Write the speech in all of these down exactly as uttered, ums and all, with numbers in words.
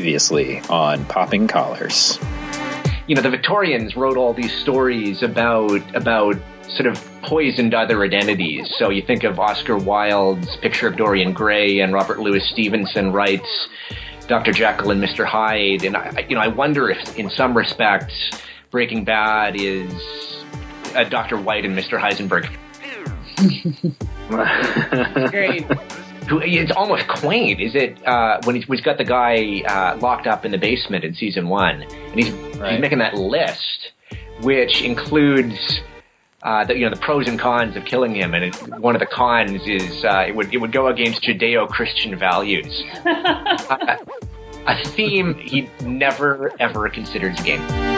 Previously on Popping Collars. You know, the Victorians wrote all these stories about about sort of poisoned other identities. So you think of Oscar Wilde's Picture of Dorian Gray, and Robert Louis Stevenson writes Doctor Jekyll and Mister Hyde. And I, you know, I wonder if, in some respects, Breaking Bad is uh, Doctor White and Mister Heisenberg. Great. It's almost quaint, is it? Uh, when he's, he's got the guy uh, locked up in the basement in season one, and he's right. he's making that list, which includes uh, the you know the pros and cons of killing him, and it, one of the cons is uh, it would it would go against Judeo-Christian values, uh, a theme he never ever considers again.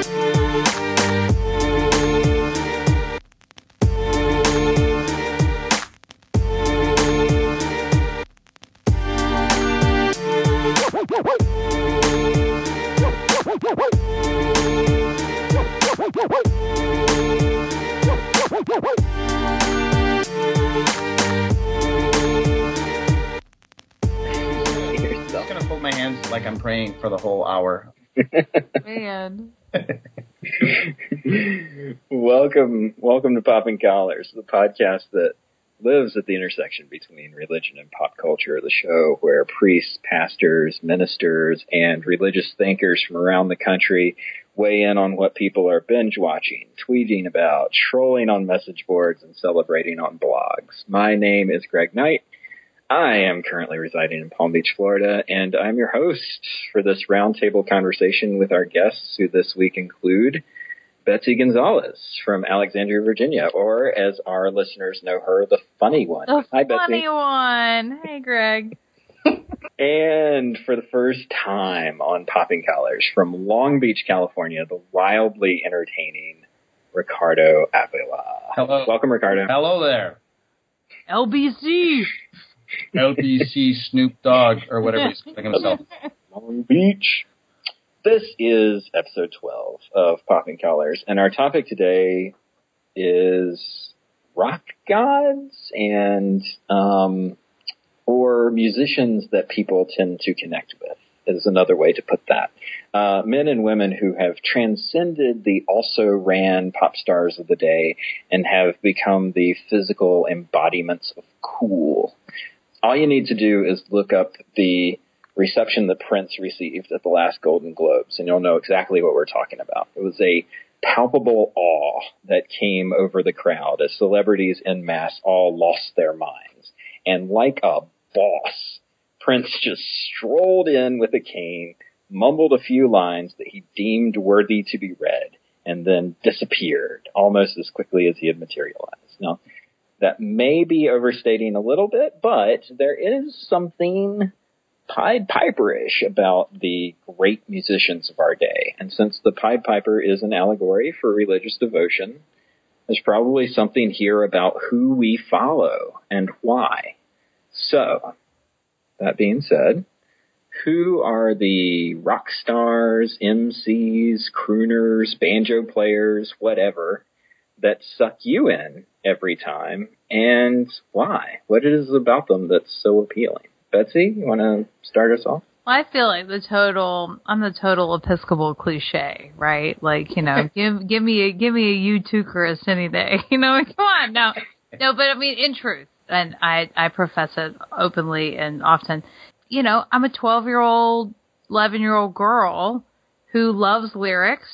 I'm just gonna fold my hands like I'm praying for the whole hour. Man. welcome, welcome to Popping Collars, the podcast that lives at the intersection between religion and pop culture, the show where priests, pastors, ministers, and religious thinkers from around the country weigh in on what people are binge watching, tweeting about, trolling on message boards, and celebrating on blogs. My name is Greg Knight. I am currently residing in Palm Beach, Florida, and I'm your host for this roundtable conversation with our guests, who this week include Betsy Gonzalez from Alexandria, Virginia, or as our listeners know her, the funny one. The Hi, funny Betsy. one. Hey, Greg. And for the first time on Popping Collars, from Long Beach, California, the wildly entertaining Ricardo Avila. Hello. Welcome, Ricardo. Hello there. L B C. L B C Snoop Dogg, or whatever he's calling himself. Long Beach. This is episode twelve of Popping Collars, and our topic today is rock gods and um, or musicians that people tend to connect with, is another way to put that. Uh, men and women who have transcended the also-ran pop stars of the day and have become the physical embodiments of cool. All you need to do is look up the reception that Prince received at the last Golden Globes, and you'll know exactly what we're talking about. It was a palpable awe that came over the crowd as celebrities en masse all lost their minds. And like a boss, Prince just strolled in with a cane, mumbled a few lines that he deemed worthy to be read, and then disappeared almost as quickly as he had materialized. Now, that may be overstating a little bit, but there is something Pied Piper-ish about the great musicians of our day. And since the Pied Piper is an allegory for religious devotion, there's probably something here about who we follow and why. So, that being said, who are the rock stars, M Cs, crooners, banjo players, whatever, that suck you in every time, and why? What is it about them that's so appealing? Betsy, you want to start us off? I feel like the total, I'm the total Episcopal cliche, right? Like, you know, give give me a, give me a Eutychus any day. You know, come on. No, no, but I mean, in truth, and I, I profess it openly and often, you know, I'm a twelve-year-old, eleven-year-old girl who loves lyrics,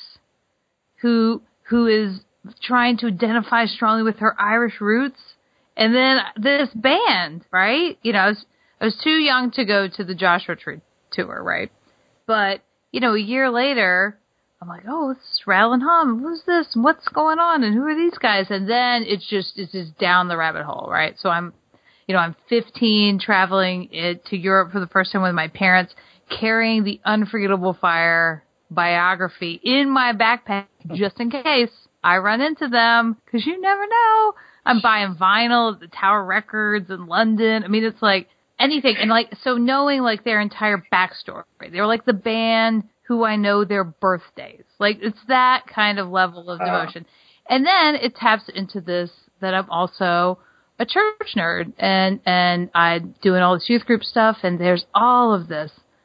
who who is trying to identify strongly with her Irish roots, and then this band, right? You know, I was, I was too young to go to the Joshua Tree tour, right? But, you know, a year later, I'm like, oh, this is Rattle and Hum. Who's this? What's going on? And who are these guys? And then it's just, it's just down the rabbit hole, right? So I'm, you know, I'm fifteen, traveling it, to Europe for the first time with my parents, carrying the Unforgettable Fire biography in my backpack just in case I run into them, because you never know. I'm buying vinyl at the Tower Records in London. I mean, it's like anything. And like, so knowing like their entire backstory, they're like the band who I know their birthdays. Like, it's that kind of level of devotion. Uh. And then it taps into this, that I'm also a church nerd, and, and I'm doing all this youth group stuff, and there's all of this,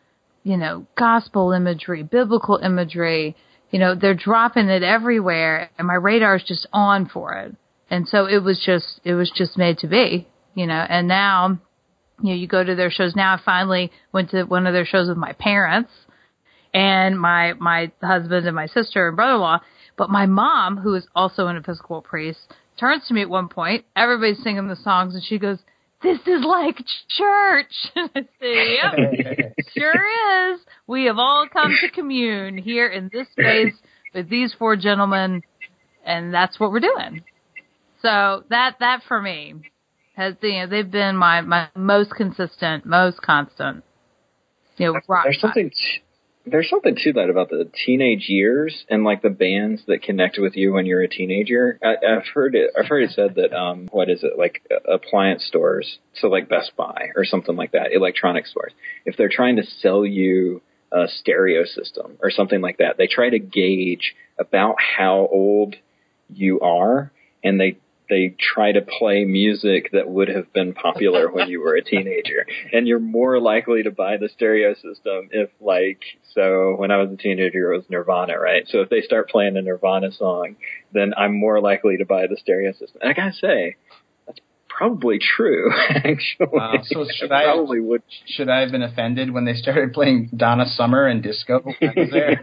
you know, gospel imagery, biblical imagery. You know, they're dropping it everywhere, and my radar is just on for it. And so it was just, it was just made to be, you know, and now, you know, you go to their shows. Now I finally went to one of their shows with my parents and my, my husband and my sister and brother-in-law. But my mom, who is also an Episcopal priest, turns to me at one point. Everybody's singing the songs, and she goes, "This is like church." I say, "Yep, sure is. We have all come to commune here in this space with these four gentlemen, and that's what we're doing." So that that for me has, you know, they've been my, my most consistent, most constant, you know, rock. There's something. T- There's something to that about the teenage years and like the bands that connect with you when you're a teenager. I, I've heard it. I've heard it said that um, what is it like uh, appliance stores, so like Best Buy or something like that, electronic stores. If they're trying to sell you a stereo system or something like that, they try to gauge about how old you are, and they. They try to play music that would have been popular when you were a teenager. And you're more likely to buy the stereo system if, like, so when I was a teenager, it was Nirvana, right? So if they start playing a Nirvana song, then I'm more likely to buy the stereo system. And I gotta say, that's probably true, actually. Wow. So should I, probably would. should I have been offended when they started playing Donna Summer and disco? I was there.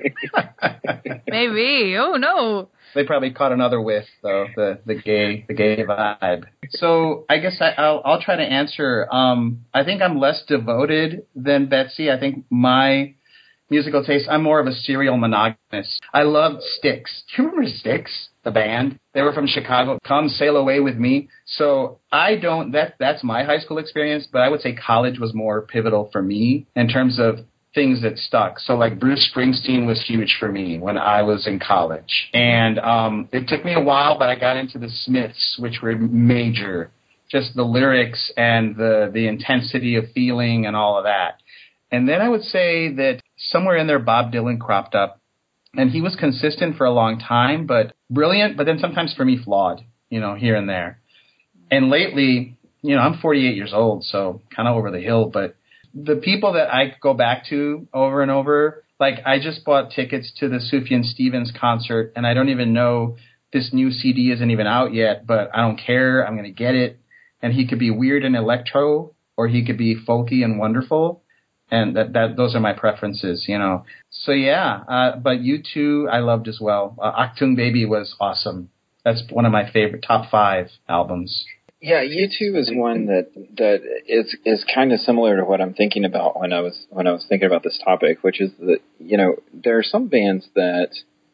Maybe. Oh, no. They probably caught another whiff, though, the, the gay the gay vibe. So I guess I, I'll, I'll try to answer. Um, I think I'm less devoted than Betsy. I think my musical taste, I'm more of a serial monogamist. I loved Styx. Do you remember Styx, the band? They were from Chicago. Come Sail Away With Me. So I don't, that that's my high school experience, but I would say college was more pivotal for me in terms of things that stuck. So like Bruce Springsteen was huge for me when I was in college. And um, it took me a while, but I got into the Smiths, which were major. Just the lyrics and the, the intensity of feeling and all of that. And then I would say that somewhere in there, Bob Dylan cropped up. And he was consistent for a long time, but brilliant, but then sometimes for me flawed, you know, here and there. And lately, you know, I'm forty-eight years old, so kind of over the hill, but the people that I go back to over and over, like I just bought tickets to the Sufjan Stevens concert, and I don't even know this new C D isn't even out yet, but I don't care. I'm going to get it. And he could be weird and electro, or he could be folky and wonderful. And that, that those are my preferences, you know. So, yeah, uh, but U two I loved as well. Uh, Achtung Baby was awesome. That's one of my favorite top five albums. Yeah, U two is one that that is is kind of similar to what I'm thinking about when I was when I was thinking about this topic, which is that, you know, there are some bands that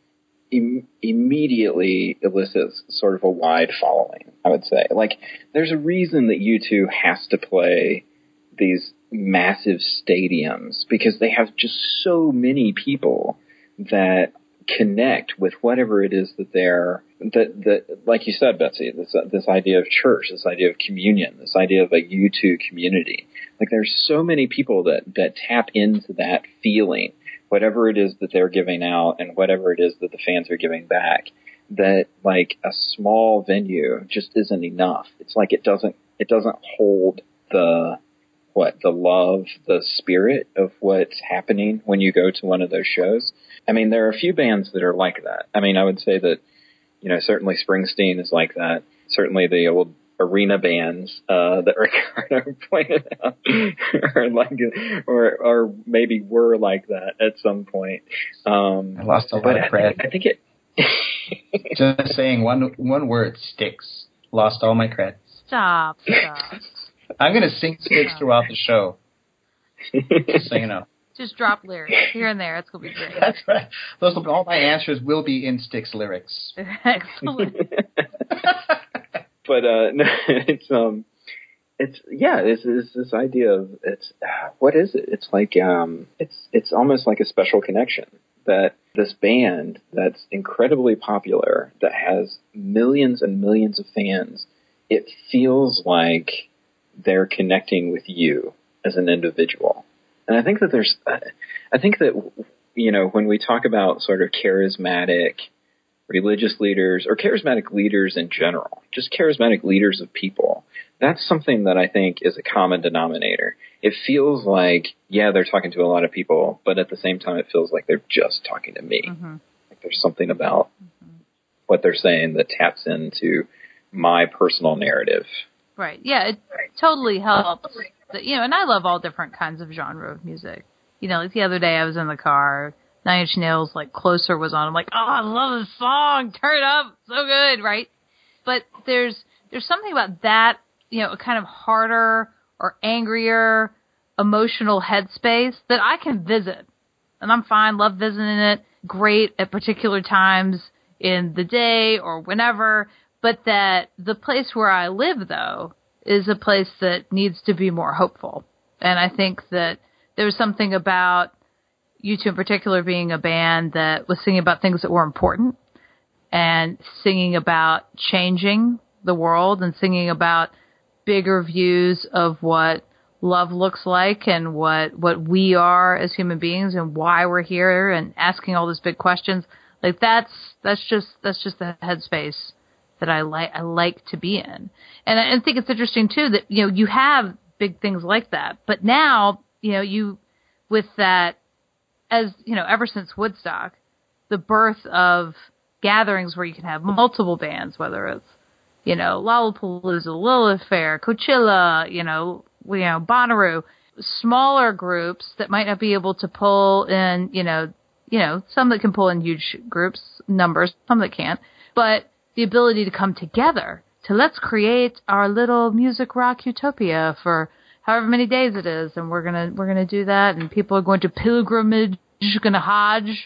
im- immediately elicit sort of a wide following, I would say. Like, there's a reason that U two has to play these massive stadiums, because they have just so many people that connect with whatever it is that they're that that like you said, Betsy, this this idea of church, this idea of communion, this idea of a U two community. Like, there's so many people that that tap into that feeling, whatever it is that they're giving out and whatever it is that the fans are giving back, that like a small venue just isn't enough. It's like it doesn't it doesn't hold the what the love, the spirit of what's happening when you go to one of those shows. I mean, there are a few bands that are like that. I mean, I would say that, you know, certainly Springsteen is like that. Certainly the old arena bands uh, that Ricardo pointed out are like, or or maybe were like that at some point. Um, I lost a lot of cred. I think, I think it. Just saying one one word, Styx. Lost all my cred. Stop. Stop. I'm going to sing Styx throughout the show. Just so you know. Just drop lyrics here and there. It's going to be great. That's right. Those will be, all my answers will be in Styx lyrics. Excellent. But uh, no, it's um, it's yeah, it's, it's this idea of it's what is it? It's like um, it's it's almost like a special connection that this band that's incredibly popular, that has millions and millions of fans. It feels like they're connecting with you as an individual. And I think that there's, I think that, you know, when we talk about sort of charismatic religious leaders or charismatic leaders in general, just charismatic leaders of people, that's something that I think is a common denominator. It feels like, yeah, they're talking to a lot of people, but at the same time, it feels like they're just talking to me. Mm-hmm. Like there's something about mm-hmm. what they're saying that taps into my personal narrative. Right. Yeah, it totally helps. You know, and I love all different kinds of genre of music. You know, like the other day I was in the car, Nine Inch Nails, like, Closer was on. I'm like, oh, I love this song. Turn it up. So good, right? But there's there's something about that, you know, a kind of harder or angrier emotional headspace that I can visit. And I'm fine, love visiting it, great at particular times in the day or whenever. But that the place where I live, though, is a place that needs to be more hopeful. And I think that there's something about U two in particular being a band that was singing about things that were important and singing about changing the world and singing about bigger views of what love looks like and what, what we are as human beings and why we're here and asking all these big questions. Like that's, that's just, that's just the headspace that I like, I like to be in. And I, I think it's interesting too that, you know, you have big things like that, but now, you know, you, with that, as, you know, ever since Woodstock, the birth of gatherings where you can have multiple bands, whether it's, you know, Lollapalooza, Lilith Fair, Coachella, you know, you know, Bonnaroo, smaller groups that might not be able to pull in, you know, you know, some that can pull in huge groups, numbers, some that can't, but the ability to come together to let's create our little music rock utopia for however many days it is, and we're gonna we're gonna do that, and people are going to pilgrimage, gonna Hajj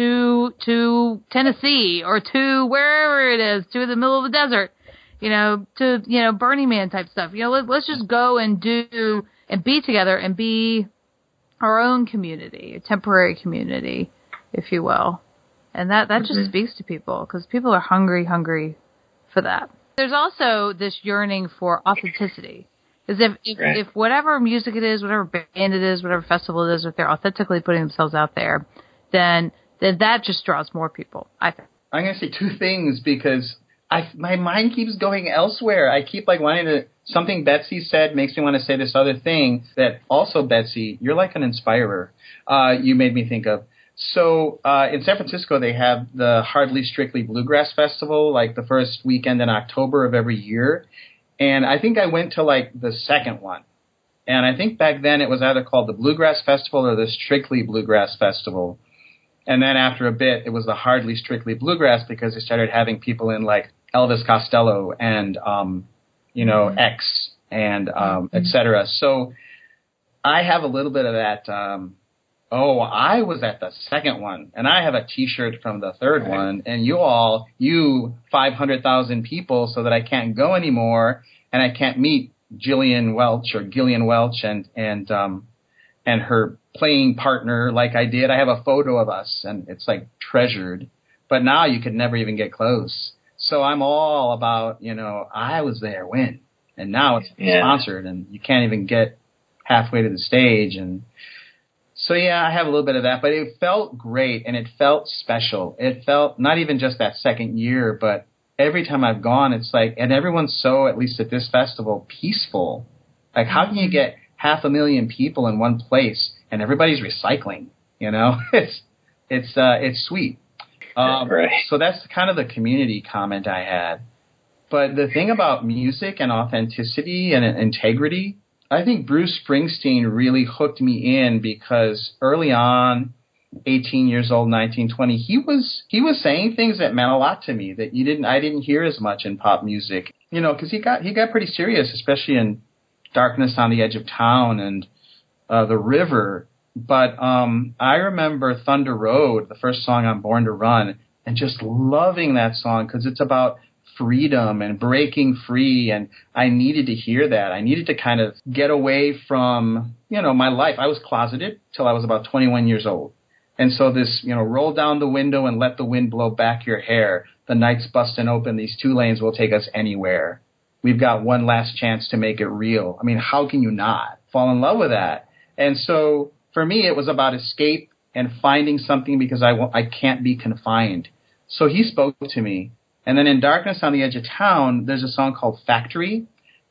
to to Tennessee or to wherever it is, to the middle of the desert, you know, to you know Burning Man type stuff. You know, let, let's just go and do and be together and be our own community, a temporary community, if you will. And that, that just mm-hmm. speaks to people because people are hungry, hungry for that. There's also this yearning for authenticity. Because if, if, right. if whatever music it is, whatever band it is, whatever festival it is, if they're authentically putting themselves out there, then then that just draws more people, I think. I'm going to say two things because I my mind keeps going elsewhere. I keep like wanting to – something Betsy said makes me want to say this other thing that also, Betsy, you're like an inspirer. Uh, you made me think of. So uh, in San Francisco, they have the Hardly Strictly Bluegrass Festival, like the first weekend in October of every year. And I think I went to like the second one. And I think back then it was either called the Bluegrass Festival or the Strictly Bluegrass Festival. And then after a bit, it was the Hardly Strictly Bluegrass because they started having people in like Elvis Costello and, um, you know, mm-hmm. X and um, mm-hmm. et cetera. So I have a little bit of that. Um, oh, I was at the second one, and I have a T-shirt from the third right. one, and you all, you five hundred thousand people so that I can't go anymore, and I can't meet Jillian Welch or Gillian Welch and and um and her playing partner like I did. I have a photo of us, and it's like treasured, but now you could never even get close. So I'm all about, you know, I was there when, and now it's yeah. sponsored, and you can't even get halfway to the stage, and so, yeah, I have a little bit of that, but it felt great, and it felt special. It felt not even just that second year, but every time I've gone, it's like, and everyone's so, at least at this festival, peaceful. Like, how can you get half a million people in one place, and everybody's recycling, you know? It's it's uh, it's sweet. Um, right. So that's kind of the community comment I had. But the thing about music and authenticity and integrity, I think Bruce Springsteen really hooked me in because early on, eighteen years old, nineteen, twenty, he was he was saying things that meant a lot to me that you didn't I didn't hear as much in pop music. You know, because he got he got pretty serious, especially in Darkness on the Edge of Town and uh, The River. But um, I remember Thunder Road, the first song on Born to Run, and just loving that song because it's about freedom and breaking free, and I needed to hear that. I needed to kind of get away from, you know, my life. I was closeted till I was about twenty-one years old. And so this, you know, roll down the window and let the wind blow back your hair. The night's busting open. These two lanes will take us anywhere. We've got one last chance to make it real. I mean, how can you not fall in love with that? And so for me, it was about escape and finding something because I, I can't be confined. So he spoke to me. And then in Darkness on the Edge of Town, there's a song called Factory.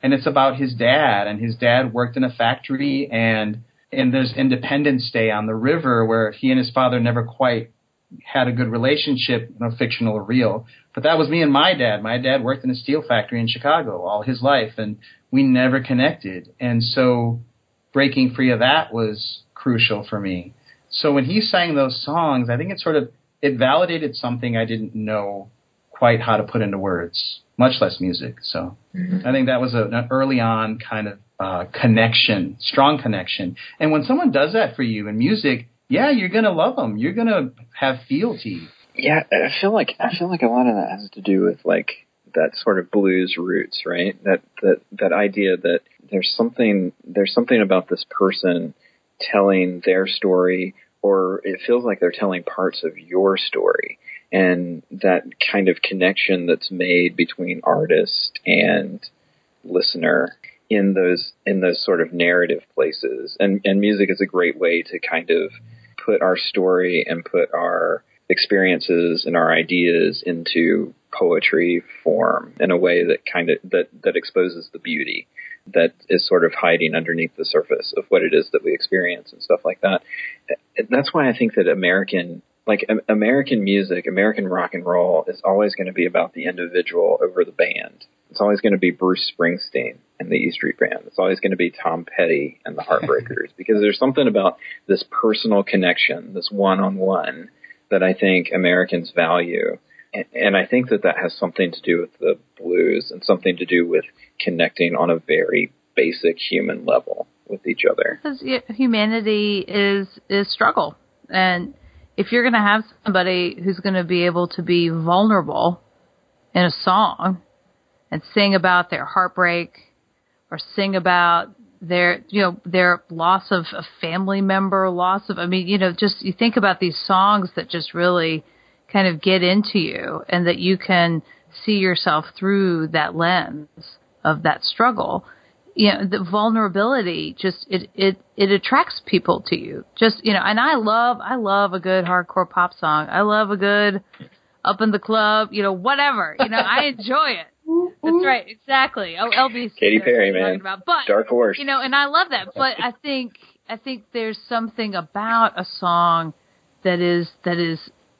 and it's about his dad, and his dad worked in a factory, and and there's Independence Day on the river where he and his father never quite had a good relationship, you know, fictional or real. But that was me and my dad. My dad worked in a steel factory in Chicago all his life, and we never connected. And so breaking free of that was crucial for me. So when he sang those songs, I think it sort of, it validated something I didn't know quite how to put into words, much less music. So mm-hmm. I think that was a, an early on kind of uh, connection, strong connection. And when someone does that for you in music, yeah, you're going to love them. You're going to have fealty. Yeah, I feel like I feel like a lot of that has to do with like that sort of blues roots, right? That that that idea that there's something there's something about this person telling their story, or it feels like they're telling parts of your story, and that kind of connection that's made between artist and listener in those in those sort of narrative places. And and music is a great way to kind of put our story and put our experiences and our ideas into poetry form in a way that kind of that, that exposes the beauty that is sort of hiding underneath the surface of what it is that we experience and stuff like that. That's why I think that American, like American music, American rock and roll is always going to be about the individual over the band. It's always going to be Bruce Springsteen and the E Street Band. It's always going to be Tom Petty and the Heartbreakers, because there's something about this personal connection, this one-on-one, that I think Americans value. And, and I think that that has something to do with the blues and something to do with connecting on a very basic human level with each other. Because humanity is, is struggle. And if you're going to have somebody who's going to be able to be vulnerable in a song and sing about their heartbreak or sing about their, you know, their loss of a family member, loss of, I mean, you know, just you think about these songs that just really kind of get into you and that you can see yourself through that lens of that struggle. You know, the vulnerability just, it, it, it attracts people to you. Just, you know, and I love, I love a good hardcore pop song. I love a good Up in the Club, you know, whatever. You know, I enjoy it. That's right, exactly. Oh, L B C. Katy Perry, man. About. But, Dark Horse. You know, and I love that. But I think I think there's something about a song that is that is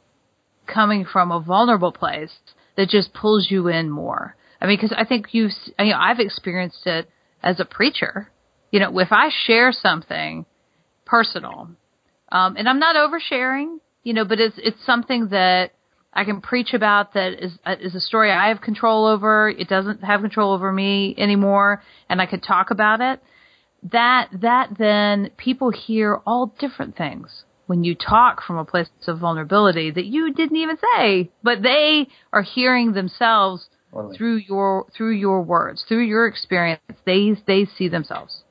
coming from a vulnerable place that just pulls you in more. I mean, because I think you've, you know, I've experienced it as a preacher. You know, if I share something personal, um, and I'm not oversharing, you know, but it's it's something that I can preach about that is is a story I have control over. It doesn't have control over me anymore, and I could talk about it. That that then people hear all different things when you talk from a place of vulnerability that you didn't even say, but they are hearing themselves totally. through your through your words, through your experience. They they see themselves.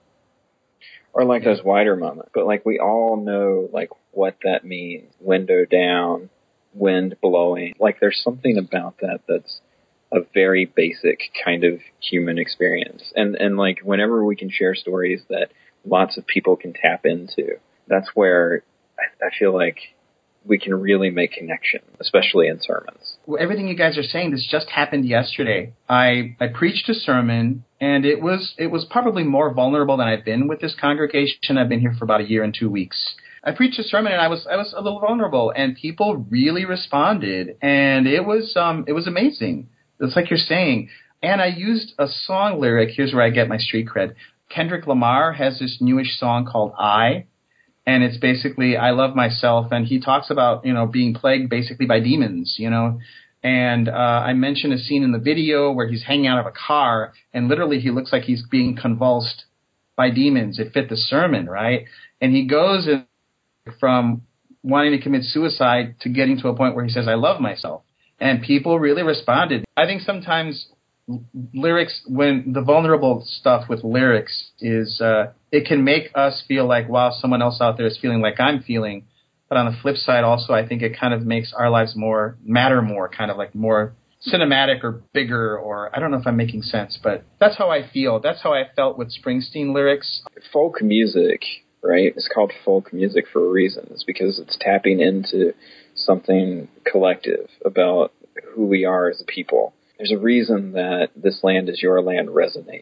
Or like those wider moments, but like we all know like what that means. Window down. Wind blowing. Like there's something about that that's a very basic kind of human experience. And and like whenever we can share stories that lots of people can tap into, that's where I, I feel like we can really make connection, especially in sermons. Well, everything you guys are saying, this just happened yesterday. I, I preached a sermon, and it was it was probably more vulnerable than I've been with this congregation. I've been here for about a year and two weeks. I preached a sermon and I was I was a little vulnerable, and people really responded, and it was um it was amazing. It's like you're saying. And I used a song lyric. Here's where I get my street cred. Kendrick Lamar has this newish song called I, and it's basically I love myself, and he talks about, you know, being plagued basically by demons, you know. And uh, I mentioned a scene in the video where he's hanging out of a car, and literally he looks like he's being convulsed by demons. It fit the sermon, right? And he goes and from wanting to commit suicide to getting to a point where he says, I love myself. And people really responded. I think sometimes lyrics, when the vulnerable stuff with lyrics is, uh, it can make us feel like, wow, someone else out there is feeling like I'm feeling. But on the flip side, also, I think it kind of makes our lives more, matter more, kind of like more cinematic or bigger, or I don't know if I'm making sense, but that's how I feel. That's how I felt with Springsteen lyrics. Folk music, right? It's called folk music for a reason. It's because it's tapping into something collective about who we are as a people. There's a reason that This Land Is Your Land resonates.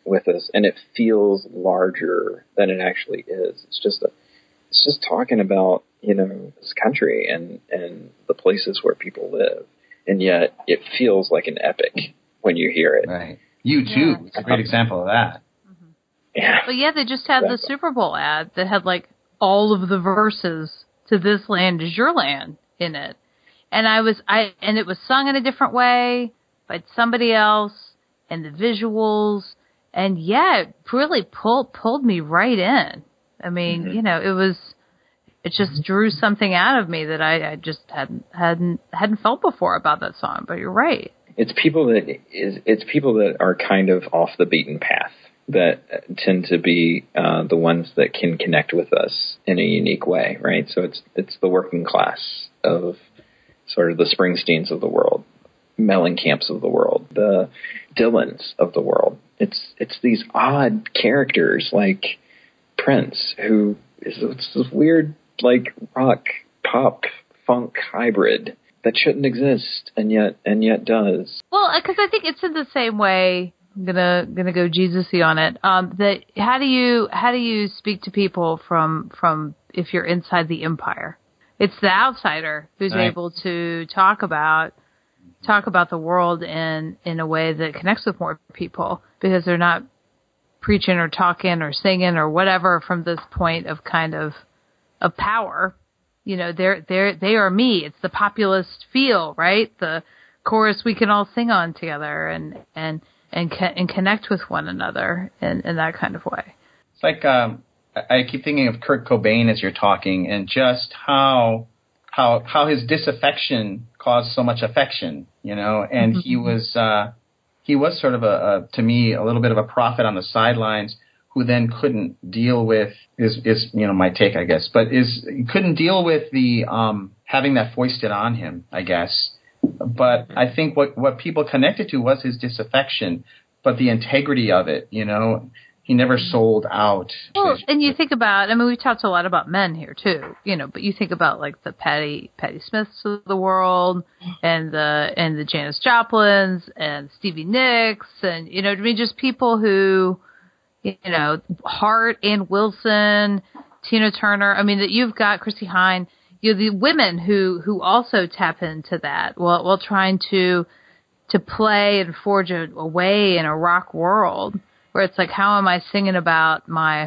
with us, and it feels larger than it actually is. It's just a, it's just talking about, you know, this country and, and the places where people live. And yet it feels like an epic when you hear it. Right. You too. Yeah. It's a great example of that. Mm-hmm. Yeah. But yeah, they just had exactly. the Super Bowl ad that had like all of the verses to This Land Is Your Land in it. And I was, I, and it was sung in a different way by somebody else, and the visuals. And yeah, it really pulled, pulled me right in. I mean, mm-hmm. you know, it was, it just drew something out of me that I, I just hadn't, hadn't, hadn't felt before about that song. But you're right. It's people that is, it's people that are kind of off the beaten path that tend to be uh, the ones that can connect with us in a unique way, right? So it's, it's the working class of sort of the Springsteens of the world, Mellencamp's of the world, the Dylans of the world. It's, it's these odd characters like Prince, who is it's this weird, like, rock, pop, funk hybrid that shouldn't exist, and yet and yet does. Well, because I think it's in the same way. I'm gonna gonna go Jesus-y on it. Um, that how do you how do you speak to people from from if you're inside the empire? It's the outsider who's right. able to talk about talk about the world in in a way that connects with more people, because they're not preaching or talking or singing or whatever from this point of kind of of power. You know, they're they're they are me. It's the populist feel, right? The chorus we can all sing on together and and and and connect with one another in, in that kind of way. It's like um, I keep thinking of Kurt Cobain as you're talking, and just how how how his disaffection caused so much affection, you know. And mm-hmm. he was uh, he was sort of a, a to me a little bit of a prophet on the sidelines, who then couldn't deal with is is you know my take, I guess, but is couldn't deal with the um, having that foisted on him, I guess. But I think what what people connected to was his disaffection, but the integrity of it, you know. He never sold out. Well, and you think about, I mean, we talked a lot about men here too, you know, but you think about like the Patti Patti Smiths of the world, and the and the Janis Joplins and Stevie Nicks, and you know, I mean, just people who, you know, Hart and Wilson, Tina Turner. I mean, that you've got Chrissie Hynde. You know, the women who who also tap into that while while trying to to play and forge a, a way in a rock world, where it's like, how am I singing about my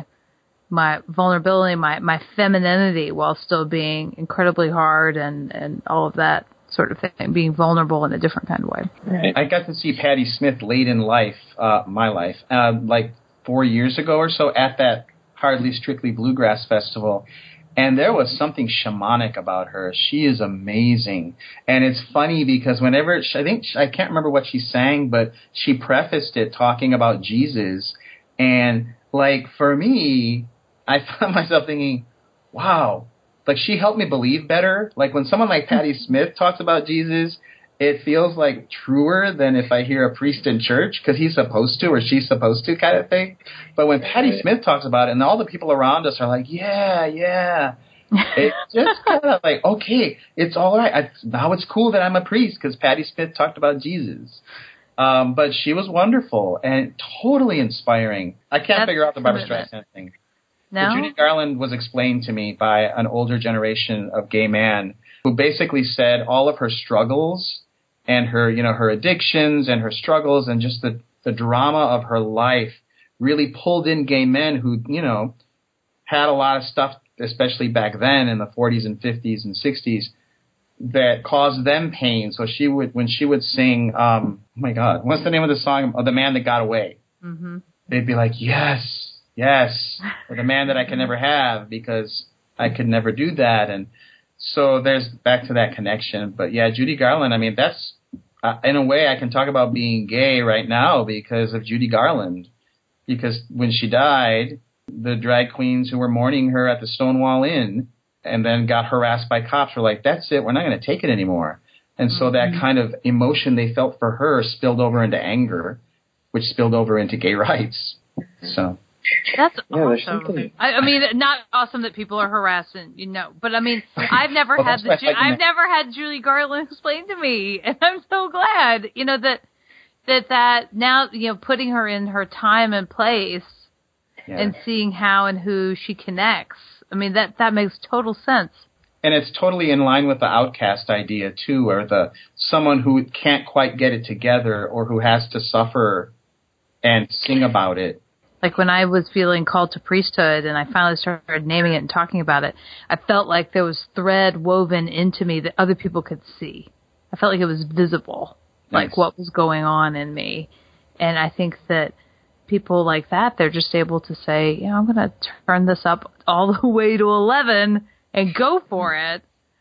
my vulnerability, my, my femininity, while still being incredibly hard and, and all of that sort of thing, being vulnerable in a different kind of way. Right. I got to see Patti Smith late in life, uh, my life, uh, like four years ago or so at that Hardly Strictly Bluegrass Festival. And there was something shamanic about her. She is amazing. And it's funny because whenever, she, I think, I can't remember what she sang, but she prefaced it talking about Jesus. And, like, for me, I found myself thinking, wow, like, she helped me believe better. Like, when someone like Patti Smith talks about Jesus, it feels, like, truer than if I hear a priest in church, because he's supposed to or she's supposed to kind of thing. But when Patti Smith talks about it, and all the people around us are like, yeah, yeah, it's just kind of like, okay, it's all right. I, now it's cool that I'm a priest because Patti Smith talked about Jesus. Um, but she was wonderful and totally inspiring. I can't That's figure out the Barbra Streisand thing. No? But Judy Garland was explained to me by an older generation of gay men who basically said all of her struggles and her, you know, her addictions and her struggles and just the, the drama of her life really pulled in gay men who, you know, had a lot of stuff, especially back then in the forties and fifties and sixties, that caused them pain. So she would, when she would sing, um, oh my God, what's the name of the song? Oh, The Man That Got Away. Mm-hmm. They'd be like, yes, yes, or the man that I can never have because I could never do that. And so there's back to that connection. But yeah, Judy Garland, I mean, that's, Uh, in a way, I can talk about being gay right now because of Judy Garland. Because when she died, the drag queens who were mourning her at the Stonewall Inn and then got harassed by cops were like, that's it, we're not going to take it anymore. And mm-hmm. so that kind of emotion they felt for her spilled over into anger, which spilled over into gay rights. So that's yeah, awesome. I, I mean, not awesome that people are harassing, you know, but I mean, I've never well, had the, I've never had Judy Garland explain to me, and I'm so glad, you know, that that that now, you know, putting her in her time and place yeah. and seeing how and who she connects. I mean, that, that makes total sense. And it's totally in line with the outcast idea, too, or the someone who can't quite get it together or who has to suffer and sing about it. Like when I was feeling called to priesthood and I finally started naming it and talking about it, I felt like there was thread woven into me that other people could see. I felt like it was visible, nice. Like what was going on in me. And I think that people like that, they're just able to say, you know, I'm going to turn this up all the way to eleven and go for it.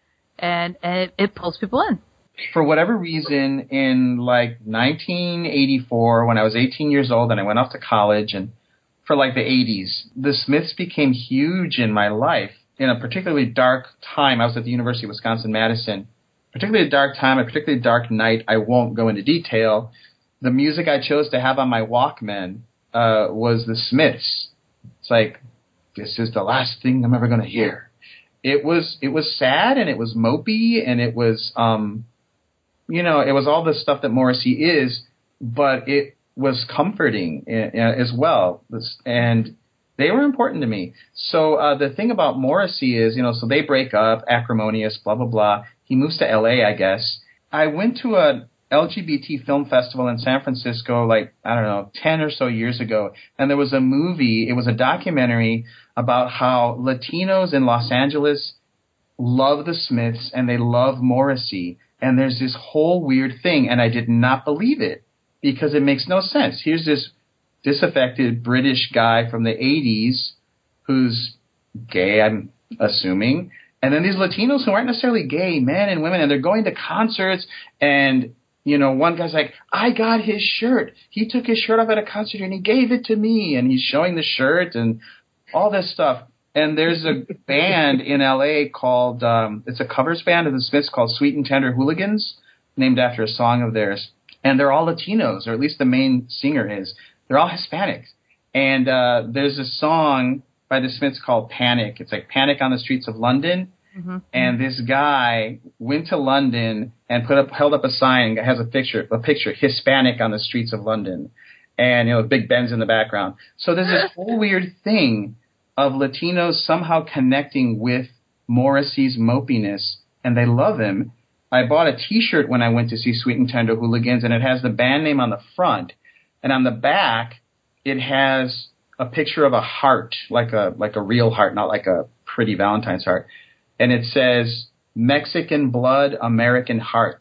And, and it, it pulls people in. For whatever reason, in like nineteen eighty-four, when I was eighteen years old and I went off to college, and for like the eighties, the Smiths became huge in my life in a particularly dark time. I was at the University of Wisconsin-Madison. Particularly a dark time, a particularly dark night. I won't go into detail. The music I chose to have on my Walkman uh, was the Smiths. It's like, this is the last thing I'm ever going to hear. It was it was sad and it was mopey and it was, um, you know, it was all the stuff that Morrissey is, but it was comforting uh, as well. And they were important to me. So uh, the thing about Morrissey is, you know, so they break up, acrimonious, blah, blah, blah. He moves to L A, I guess. I went to a L G B T film festival in San Francisco, like, I don't know, ten or so years ago. And there was a movie, it was a documentary about how Latinos in Los Angeles love the Smiths and they love Morrissey. And there's this whole weird thing, and I did not believe it because it makes no sense. Here's this disaffected British guy from the eighties who's gay, I'm assuming. And then these Latinos who aren't necessarily gay, men and women, and they're going to concerts. And, you know, one guy's like, I got his shirt. He took his shirt off at a concert and he gave it to me. And he's showing the shirt and all this stuff. And there's a band in L A called, um, it's a covers band of the Smiths called Sweet and Tender Hooligans, named after a song of theirs. And they're all Latinos, or at least the main singer is. They're all Hispanics. And uh, there's a song by the Smiths called Panic. It's like Panic on the Streets of London. Mm-hmm. And this guy went to London and put up, held up a sign that has a picture, a picture, Hispanic on the streets of London. And, you know, Big Ben's in the background. So there's this whole weird thing of Latinos somehow connecting with Morrissey's mopiness, and they love him. I bought a T-shirt when I went to see Sweet and Tender Hooligans, and it has the band name on the front. And on the back, it has a picture of a heart, like a like a real heart, not like a pretty Valentine's heart. And it says, Mexican Blood, American Heart.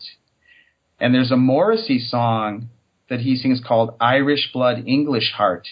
And there's a Morrissey song that he sings called Irish Blood, English Heart.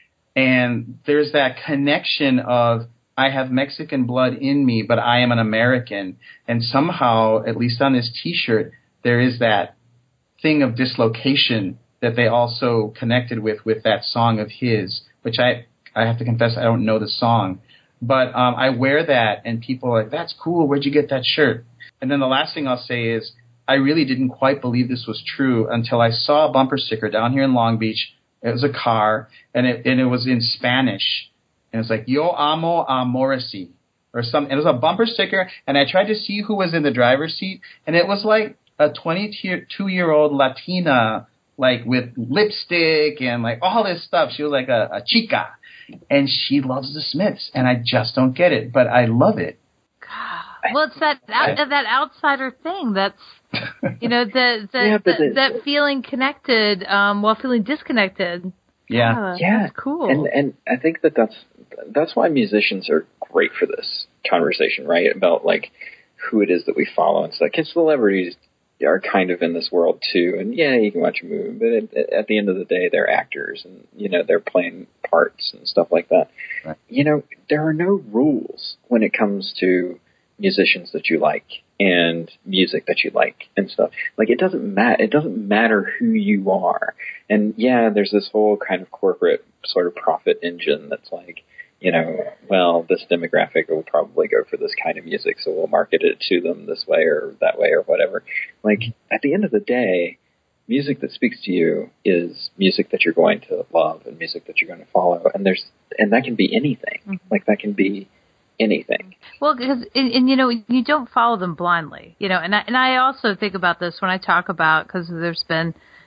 And there's that connection of, I have Mexican blood in me, but I am an American. And somehow, at least on this T-shirt, there is that thing of dislocation that they also connected with, with that song of his, which I, I have to confess, I don't know the song. But um, I wear that, and people are like, that's cool, where'd you get that shirt? And then the last thing I'll say is, I really didn't quite believe this was true until I saw a bumper sticker down here in Long Beach. It was a car, and it and it was in Spanish. And it was like, Yo amo a Morrissey, or something. It was a bumper sticker, and I tried to see who was in the driver's seat, and it was like a twenty-two-year-old Latina, like with lipstick and like all this stuff. She was like a, a chica, and she loves the Smiths, and I just don't get it, but I love it. Well, it's that out, that outsider thing that's, you know, the, the, yeah, the, the that feeling connected um, while feeling disconnected. Yeah, yeah, yeah, that's cool. And and I think that that's that's why musicians are great for this conversation, right? About like who it is that we follow and stuff. Because celebrities are kind of in this world too, and yeah, you can watch a movie, but at, at the end of the day, they're actors, and you know they're playing parts and stuff like that. Right. You know, there are no rules when it comes to musicians that you like and music that you like and stuff. Like it doesn't matter. It doesn't matter who you are. And yeah, there's this whole kind of corporate sort of profit engine that's like, you know, well, this demographic will probably go for this kind of music, so we'll market it to them this way or that way or whatever. Like at the end of the day, music that speaks to you is music that you're going to love and music that you're going to follow. And there's, and that can be anything. Mm-hmm. Like that can be anything. Well, because and, and you know you don't follow them blindly, you know. And I, and I also think about this when I talk about, because there's been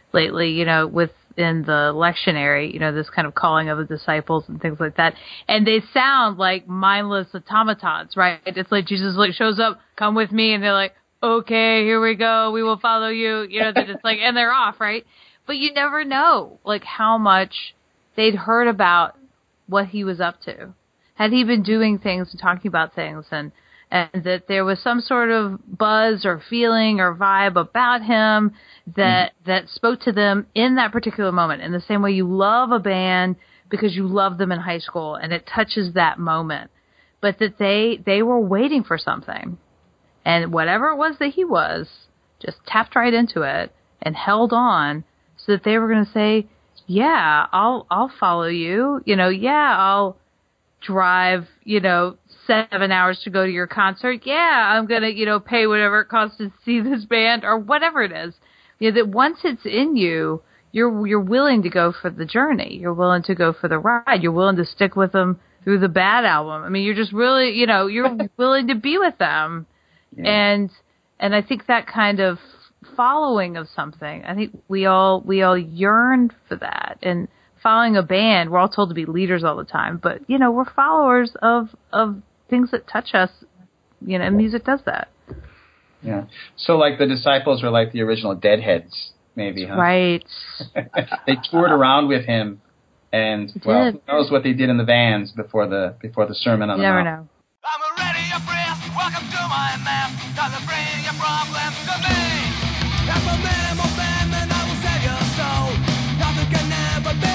lately, you know, within the lectionary, you know, this kind of calling of the disciples and things like that. And they sound like mindless automatons, right? It's like Jesus like shows up, come with me, and they're like, okay, here we go, we will follow you, you know, that it's like, and they're off, right? But you never know, like, how much they'd heard about what he was up to. Had he been doing things and talking about things, and and that there was some sort of buzz or feeling or vibe about him that mm-hmm. that spoke to them in that particular moment, in the same way you love a band because you love them in high school and it touches that moment. But that they, they were waiting for something. And whatever it was that he was, just tapped right into it and held on so that they were going to say, yeah, I'll I'll follow you. You know, yeah, I'll drive, you know, seven hours to go to your concert. Yeah, I'm going to, you know, pay whatever it costs to see this band or whatever it is. You know, that once it's in you, you're you're willing to go for the journey. You're willing to go for the ride. You're willing to stick with them through the bad album. I mean, you're just really, you know, you're willing to be with them. Yeah. And and I think that kind of following of something, I think we all we all yearn for that. And following a band, we're all told to be leaders all the time, but you know, we're followers of of things that touch us, you know, and music does that. Yeah. So like the disciples were like the original Deadheads, maybe, huh? Right. They toured around with him, and well, who knows what they did in the vans before the before the sermon on you the never Mount. know. I'm already a priest, welcome to my map. Time to bring your problems to me. If a minimal band, then I will save your soul. Nothing can ever be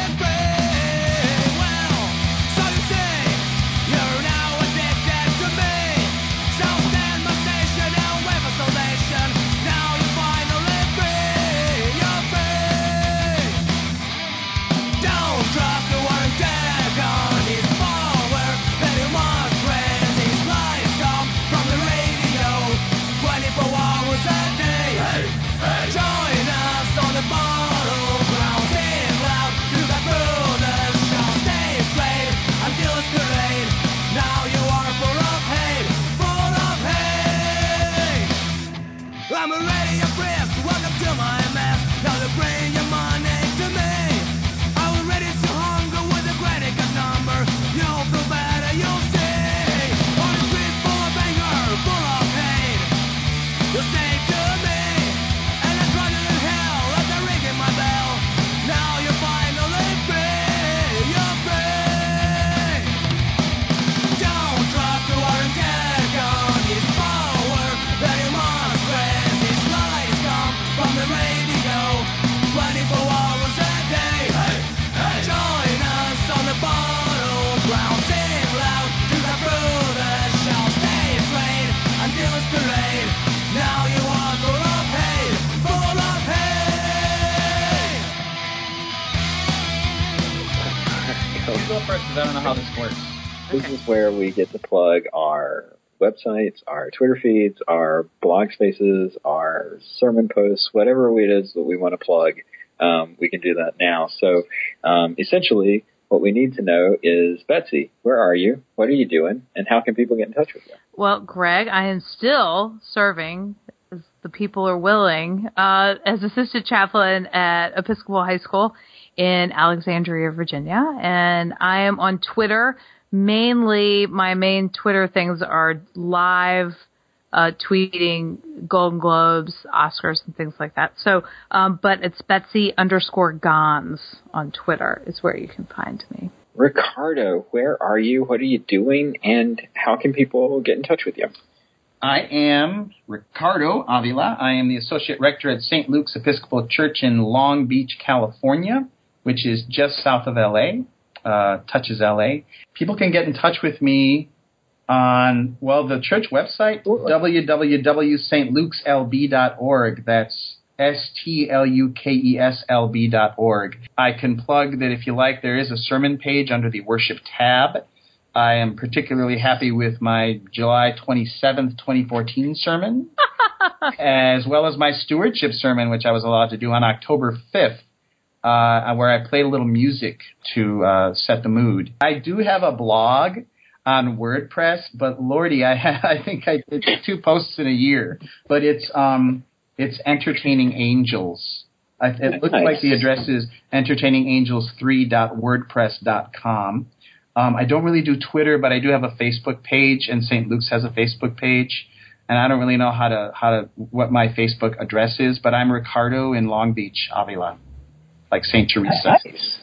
free. Well, so you see, you're now addicted to me. So stand my station and wait for salvation. Now you're finally free, you're free. Don't trust the one dead on his power, then you must raise his lights come from the radio. twenty-four hours a day. Hey, hey. Join us on the battleground. Sing loud, you got brothers shall stay straight until it's too late. Now you are full of hate, full of hate. I'm already a priest, welcome to my mass. Now to bring your money to me. I was ready to hunger with a credit card number. You'll feel better, you'll see. On the street full of anger, full of hate. You stay to me, and I run in hell as I ring in my bell. Now you're finally free, you're free. Don't trust the war and take on his power, then you must raise his lights come from the radio. twenty-four hours a day. Hey, hey. Join us on the battleground. Sing loud, you got brothers shall stay straight until it's too late. Now you are full of hate, full of hate. You go first, because I don't know how this works. This is where we get to plug our websites, our Twitter feeds, our blog spaces, our sermon posts, whatever it is that we want to plug. Um, we can do that now. So um, essentially, what we need to know is, Betsy, where are you? What are you doing? And how can people get in touch with you? Well, Greg, I am still serving, as the people are willing, uh, as assistant chaplain at Episcopal High School in Alexandria, Virginia. And I am on Twitter. Mainly, my main Twitter things are live uh, tweeting Golden Globes, Oscars, and things like that. So, um, but it's Betsy underscore Gons on Twitter is where you can find me. Ricardo, where are you? What are you doing? And how can people get in touch with you? I am Ricardo Avila. I am the Associate Rector at Saint Luke's Episcopal Church in Long Beach, California, which is just south of L A, uh, touches L A. People can get in touch with me on, well, the church website, w w w dot st lukes l b dot org. That's S T L U K E S L B dot org. I can plug that if you like, there is a sermon page under the worship tab. I am particularly happy with my July twenty-seventh, twenty fourteen sermon, as well as my stewardship sermon, which I was allowed to do on October fifth, uh, where I played a little music to uh, set the mood. I do have a blog on WordPress, but Lordy, I, ha- I think I did two posts in a year. But it's um, it's entertaining angels I, it looks nice. like the address is entertaining angels three dot wordpress dot com. Um, I don't really do Twitter, but I do have a Facebook page, and Saint Luke's has a Facebook page. And I don't really know how to how to what my Facebook address is, but I'm Ricardo in Long Beach, Avila, like Saint Teresa. Nice.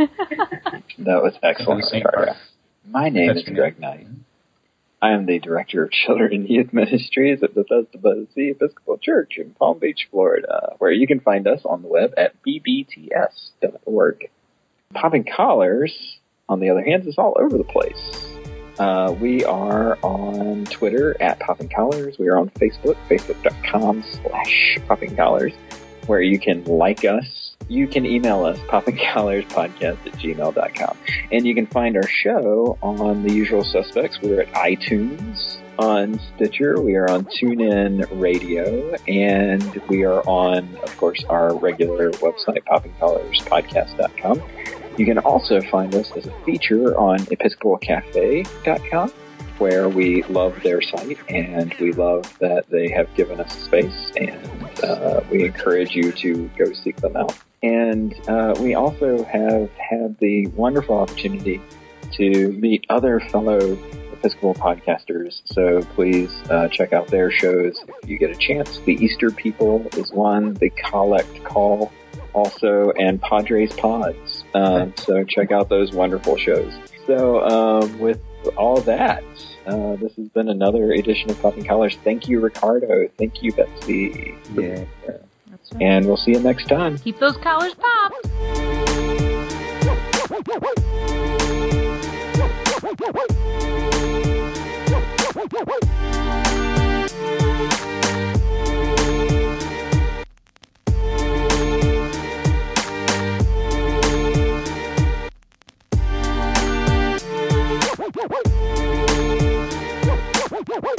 That was excellent, Ricardo. My name That's is Greg Knight. I am the Director of Children and Youth Ministries at Bethesda by the Sea Episcopal Church in Palm Beach, Florida, where you can find us on the web at b b t s dot org. Popping Collars, on the other hand, is all over the place. Uh, we are on Twitter at Popping Collars. We are on Facebook, facebook.com slash Popping Collars, where you can like us. You can email us, poppingcollarspodcast at gmail dot com. And you can find our show on the usual suspects. We're at iTunes, on Stitcher, we are on TuneIn Radio, and we are on, of course, our regular website, popping collars podcast dot com. You can also find us as a feature on episcopal cafe dot com, where we love their site, and we love that they have given us space, and uh, we encourage you to go seek them out. And uh, we also have had the wonderful opportunity to meet other fellow Episcopal podcasters, so please uh, check out their shows if you get a chance. The Easter People is one, the Collect Call also, and Padres Pods. Um, so check out those wonderful shows. So um, with all that, uh, this has been another edition of Popping Collars. Thank you, Ricardo. Thank you, Betsy. Yeah. That's right. And we'll see you next time. Keep those collars popped. Woo!